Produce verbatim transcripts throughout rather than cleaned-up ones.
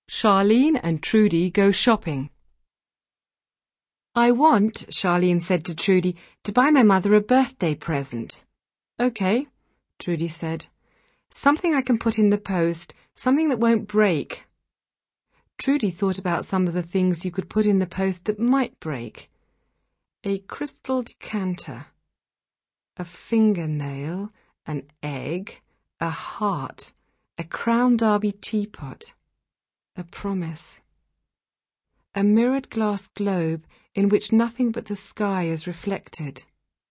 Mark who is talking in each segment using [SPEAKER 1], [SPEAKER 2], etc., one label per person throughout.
[SPEAKER 1] Charlene and Trudy go shopping. I want, Charlene said to Trudy, to buy my mother a birthday present. OK, Trudy said. Something I can put in the post, something that won't break. Trudy thought about some of the things you could put in the post that might break. A crystal decanter, a fingernail, an egg, a heart, a Crown Derby teapot, a promise. A mirrored glass globe in which nothing but the sky is reflected.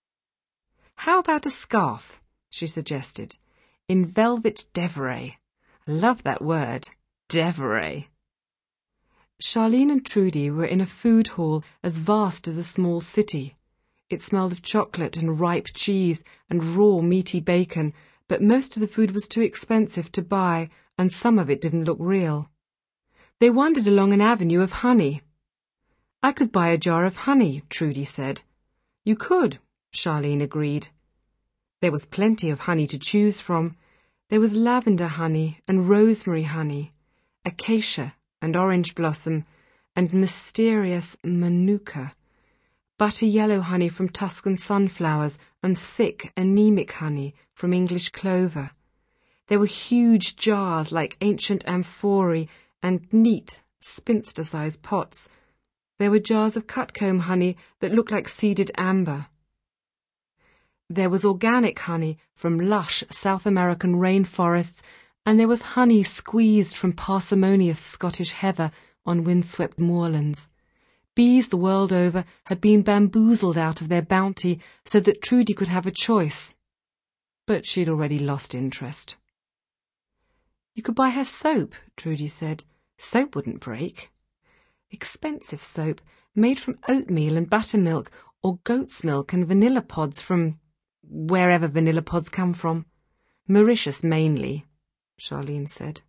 [SPEAKER 1] How about a scarf, she suggested, in velvet Devereux. I love that word, Devereux. Charlene and Trudy were in a food hall as vast as a small city. It smelled of chocolate and ripe cheese and raw meaty bacon, but most of the food was too expensive to buy, and some of it didn't look real. They wandered along an avenue of honey. I could buy a jar of honey, Trudy said. You could, Charlene agreed. There was plenty of honey to choose from. There was lavender honey and rosemary honey, acacia and orange blossom, and mysterious manuka, butter yellow honey from Tuscan sunflowers, and thick anemic honey from English clover. There were huge jars like ancient amphorae and neat, spinster-sized pots. There were jars of cutcomb honey that looked like seeded amber. There was organic honey from lush South American rainforests, and there was honey squeezed from parsimonious Scottish heather on windswept moorlands. Bees the world over had been bamboozled out of their bounty so that Trudy could have a choice. But she'd already lost interest. You could buy her soap, Trudy said. Soap wouldn't break. Expensive soap, made from oatmeal and buttermilk, or goat's milk and vanilla pods from wherever vanilla pods come from. Mauritius mainly, Charlene said.